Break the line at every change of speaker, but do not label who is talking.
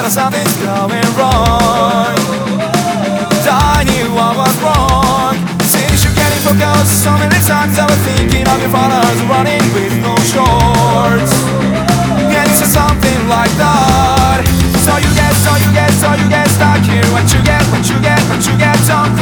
that something's going wrong. I knew I was wrong. Since you're getting focused so many times, I was thinking of your fathers running with no shorts. Yeah, it's something like that. So you get stuck here. What you get, don't